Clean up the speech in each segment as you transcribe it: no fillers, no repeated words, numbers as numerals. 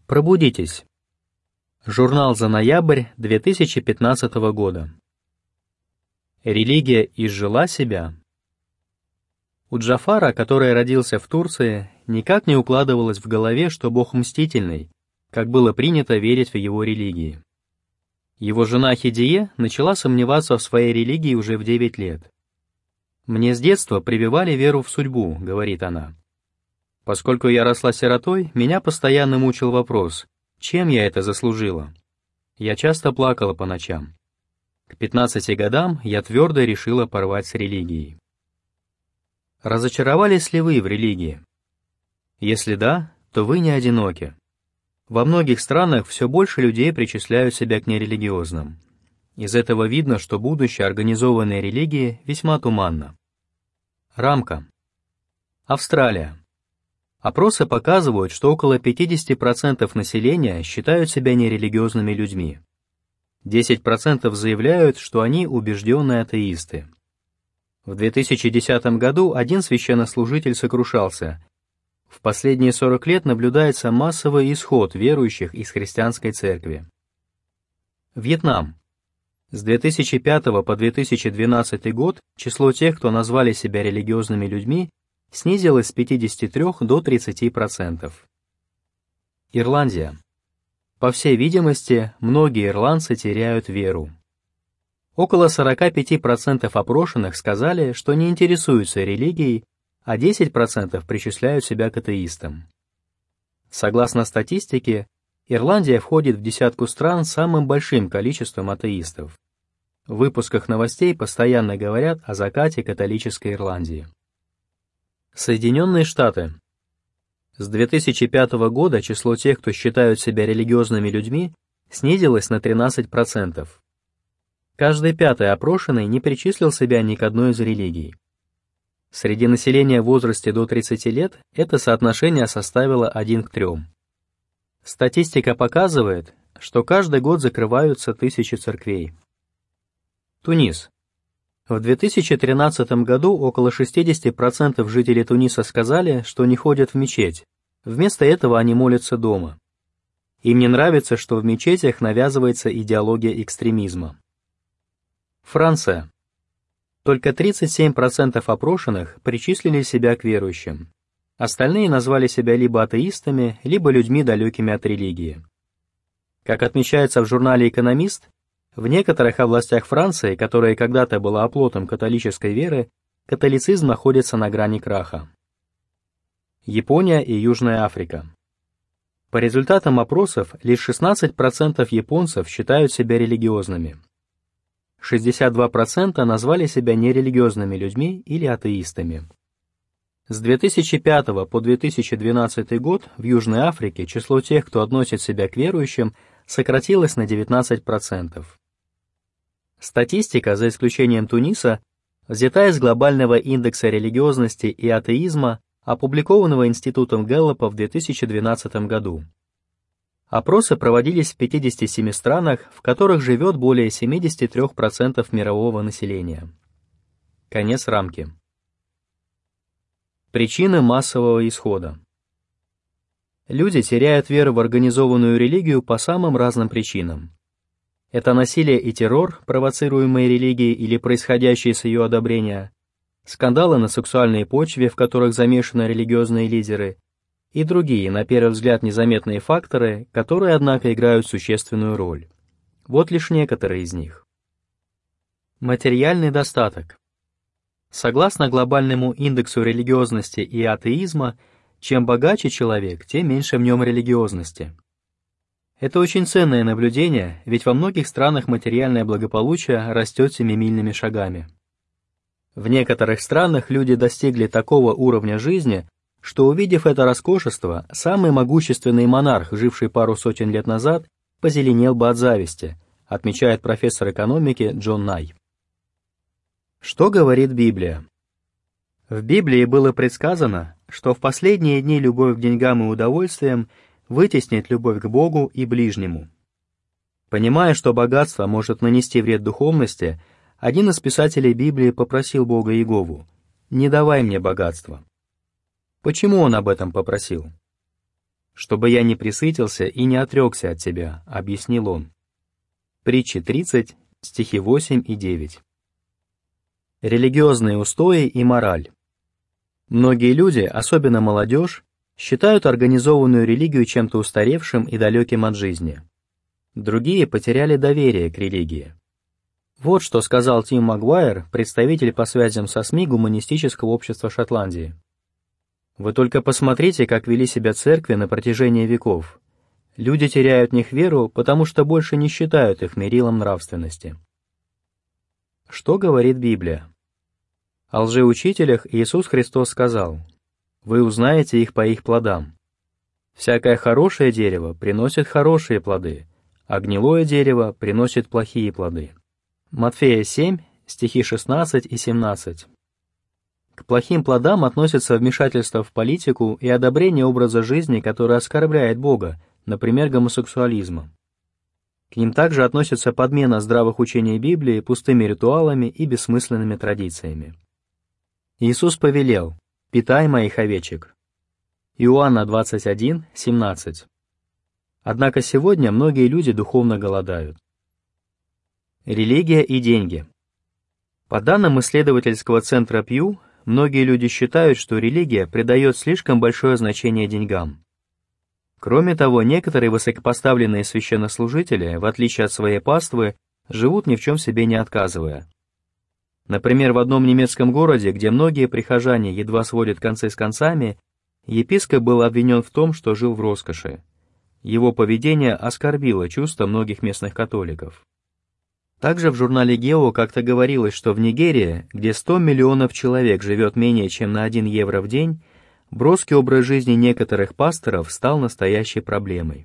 Пробудитесь. Журнал за ноябрь 2015 года. Религия изжила себя. У Джафара, который родился в Турции, никак не укладывалось в голове, что Бог мстительный, как было принято верить в его религии. Его жена Хидие начала сомневаться в своей религии уже в 9 лет. «Мне с детства прививали веру в судьбу», — говорит она. «Поскольку я росла сиротой, меня постоянно мучил вопрос, чем я это заслужила? Я часто плакала по ночам. К 15 годам я твердо решила порвать с религией». Разочаровались ли вы в религии? Если да, то вы не одиноки. Во многих странах все больше людей причисляют себя к нерелигиозным. Из этого видно, что будущее организованной религии весьма туманно. Рамка. Австралия. Опросы показывают, что около 50% населения считают себя нерелигиозными людьми. 10% заявляют, что они убежденные атеисты. В 2010 году один священнослужитель сокрушался: в последние 40 лет наблюдается массовый исход верующих из христианской церкви. Вьетнам. С 2005 по 2012 год число тех, кто назвали себя религиозными людьми, снизилось с 53 до 30%. Ирландия. По всей видимости, многие ирландцы теряют веру. Около 45% опрошенных сказали, что не интересуются религией, а 10% причисляют себя к атеистам. Согласно статистике, Ирландия входит в десятку стран с самым большим количеством атеистов. В выпусках новостей постоянно говорят о закате католической Ирландии. Соединенные Штаты. С 2005 года число тех, кто считают себя религиозными людьми, снизилось на 13%. Каждый пятый опрошенный не причислил себя ни к одной из религий. Среди населения в возрасте до 30 лет это соотношение составило 1 к 3. Статистика показывает, что каждый год закрываются тысячи церквей. Тунис. В 2013 году около 60% жителей Туниса сказали, что не ходят в мечеть. Вместо этого они молятся дома. Им не нравится, что в мечетях навязывается идеология экстремизма. Франция. Только 37% опрошенных причислили себя к верующим. Остальные назвали себя либо атеистами, либо людьми, далекими от религии. Как отмечается в журнале «Экономист», в некоторых областях Франции, которая когда-то была оплотом католической веры, католицизм находится на грани краха. Япония и Южная Африка. По результатам опросов, лишь 16% японцев считают себя религиозными. 62% назвали себя нерелигиозными людьми или атеистами. С 2005 по 2012 год в Южной Африке число тех, кто относит себя к верующим, сократилось на 19%. Статистика, за исключением Туниса, взята из глобального индекса религиозности и атеизма, опубликованного Институтом Гэллопа в 2012 году. Опросы проводились в 57 странах, в которых живет более 73% мирового населения. Конец рамки. Причины массового исхода. Люди теряют веру в организованную религию по самым разным причинам. Это насилие и террор, провоцируемые религией или происходящие с ее одобрения, скандалы на сексуальной почве, в которых замешаны религиозные лидеры, и другие, на первый взгляд, незаметные факторы, которые, однако, играют существенную роль. Вот лишь некоторые из них. Материальный достаток. Согласно глобальному индексу религиозности и атеизма, чем богаче человек, тем меньше в нем религиозности. Это очень ценное наблюдение, ведь во многих странах материальное благополучие растет семимильными шагами. В некоторых странах люди достигли такого уровня жизни, что, увидев это роскошество, самый могущественный монарх, живший пару сотен лет назад, позеленел бы от зависти, отмечает профессор экономики Джон Най. Что говорит Библия? В Библии было предсказано, что в последние дни любовь к деньгам и удовольствиям вытеснит любовь к Богу и ближнему. Понимая, что богатство может нанести вред духовности, один из писателей Библии попросил Бога чтобы я не пресытился и не отрекся от тебя», — объяснил он. Притчи 30, стихи 8 и 9. Религиозные устои и мораль. Многие люди, особенно молодежь, считают организованную религию чем-то устаревшим и далеким от жизни. Другие потеряли доверие к религии. Вот что сказал Тим Магуайр, представитель по связям со СМИ Гуманистического общества Шотландии. «Вы только посмотрите, как вели себя церкви на протяжении веков. Люди теряют в них веру, потому что больше не считают их мерилом нравственности». Что говорит Библия? О лжеучителях Иисус Христос сказал: «Вы узнаете их по их плодам. Всякое хорошее дерево приносит хорошие плоды, а гнилое дерево приносит плохие плоды». Матфея 7, стихи 16 и 17. К плохим плодам относятся вмешательство в политику и одобрение образа жизни, который оскорбляет Бога, например, гомосексуализма. К ним также относится подмена здравых учений Библии пустыми ритуалами и бессмысленными традициями. Иисус повелел: «Питай моих овечек». Иоанна 21, 17. Однако сегодня многие люди духовно голодают. Религия и деньги. По данным исследовательского центра Пью, многие люди считают, что религия придает слишком большое значение деньгам. Кроме того, некоторые высокопоставленные священнослужители, в отличие от своей паствы, живут ни в чем себе не отказывая. Например, в одном немецком городе, где многие прихожане едва сводят концы с концами, епископ был обвинен в том, что жил в роскоши. Его поведение оскорбило чувства многих местных католиков. Также в журнале «Гео» как-то говорилось, что в Нигерии, где 100 миллионов человек живет менее чем на 1 евро в день, броский образ жизни некоторых пасторов стал настоящей проблемой.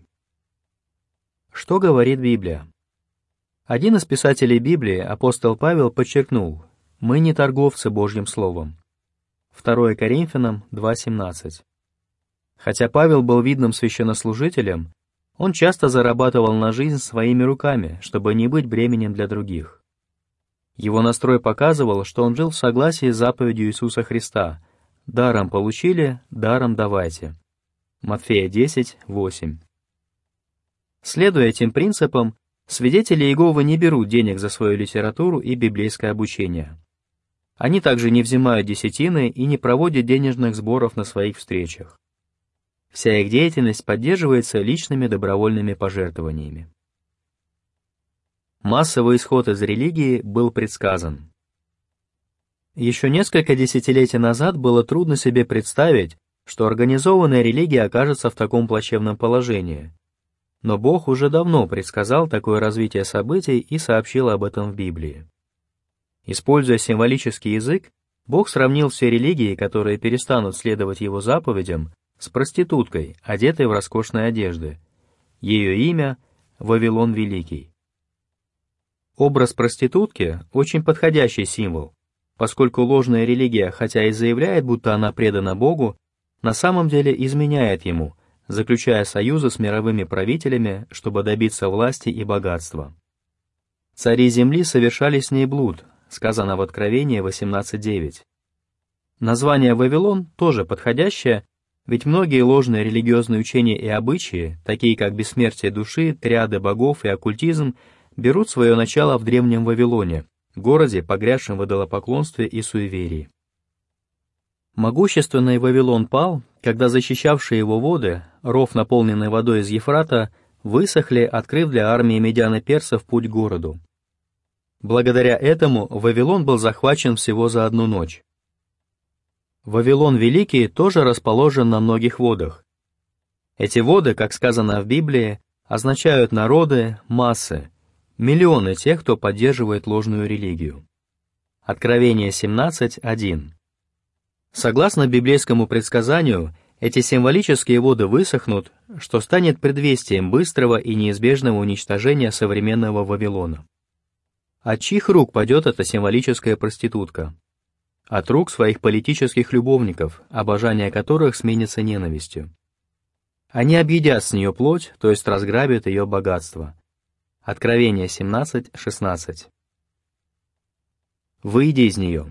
Что говорит Библия? Один из писателей Библии, апостол Павел, подчеркнул: «Мы не торговцы Божьим Словом». 2 Коринфянам 2:17. Хотя Павел был видным священнослужителем, он часто зарабатывал на жизнь своими руками, чтобы не быть бременем для других. Его настрой показывал, что он жил в согласии с заповедью Иисуса Христа: «Даром получили, даром давайте». Матфея 10:8. Следуя этим принципам, свидетели Иеговы не берут денег за свою литературу и библейское обучение. Они также не взимают десятины и не проводят денежных сборов на своих встречах. Вся их деятельность поддерживается личными добровольными пожертвованиями. Массовый исход из религии был предсказан. Еще несколько десятилетий назад было трудно себе представить, что организованная религия окажется в таком плачевном положении. Но Бог уже давно предсказал такое развитие событий и сообщил об этом в Библии. Используя символический язык, Бог сравнил все религии, которые перестанут следовать Его заповедям, с проституткой, одетой в роскошные одежды. Ее имя — Вавилон Великий. Образ проститутки — очень подходящий символ, поскольку ложная религия, хотя и заявляет, будто она предана Богу, на самом деле изменяет Ему, заключая союзы с мировыми правителями, чтобы добиться власти и богатства. «Цари земли совершали с ней блуд», сказано в Откровении 18:9. Название «Вавилон» тоже подходящее, ведь многие ложные религиозные учения и обычаи, такие как бессмертие души, триады богов и оккультизм, берут свое начало в древнем Вавилоне, городе, погрязшем в идолопоклонстве и суеверии. Могущественный Вавилон пал, когда защищавшие его воды, ров, наполненный водой из Ефрата, высохли, открыв для армии медян и персов путь к городу. Благодаря этому Вавилон был захвачен всего за одну ночь. Вавилон Великий тоже расположен на многих водах. Эти воды, как сказано в Библии, означают народы, массы, миллионы тех, кто поддерживает ложную религию. Откровение 17:1. Согласно библейскому предсказанию, эти символические воды высохнут, что станет предвестием быстрого и неизбежного уничтожения современного Вавилона. От чьих рук падет эта символическая проститутка? От рук своих политических любовников, обожание которых сменится ненавистью. Они объедят с нее плоть, то есть разграбят ее богатство. Откровение 17:16. «Выйди из нее».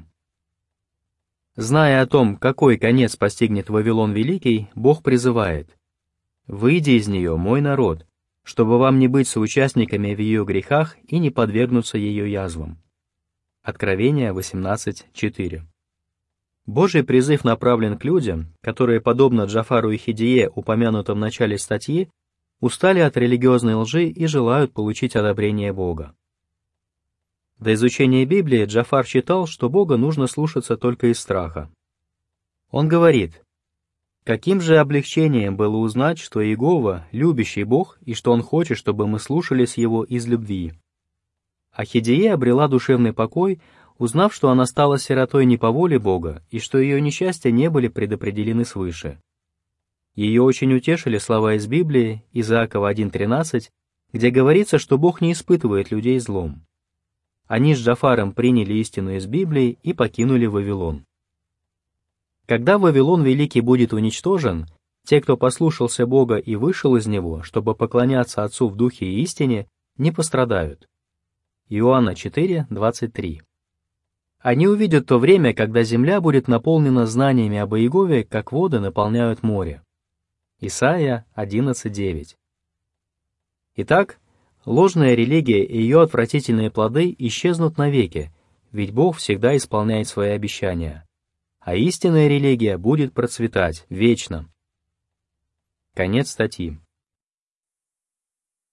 Зная о том, какой конец постигнет Вавилон Великий, Бог призывает: «Выйди из нее, мой народ, чтобы вам не быть соучастниками в ее грехах и не подвергнуться ее язвам». Откровение 18:4. Божий призыв направлен к людям, которые, подобно Джафару и Хидие, упомянутым в начале статьи, устали от религиозной лжи и желают получить одобрение Бога. До изучения Библии Джафар считал, что Бога нужно слушаться только из страха. Он говорит: «Каким же облегчением было узнать, что Иегова — любящий Бог, и что Он хочет, чтобы мы слушались Его из любви». А Хидие обрела душевный покой, узнав, что она стала сиротой не по воле Бога, и что ее несчастья не были предопределены свыше. Ее очень утешили слова из Библии, из Иакова 1:13, где говорится, что Бог не испытывает людей злом. Они с Джафаром приняли истину из Библии и покинули Вавилон. Когда Вавилон Великий будет уничтожен, те, кто послушался Бога и вышел из него, чтобы поклоняться Отцу в Духе и истине, не пострадают. Иоанна 4:23. Они увидят то время, когда земля будет наполнена знаниями об Иегове, как воды наполняют море. Исайя 11:9. Итак, ложная религия и ее отвратительные плоды исчезнут навеки, ведь Бог всегда исполняет свои обещания, а истинная религия будет процветать вечно. Конец статьи.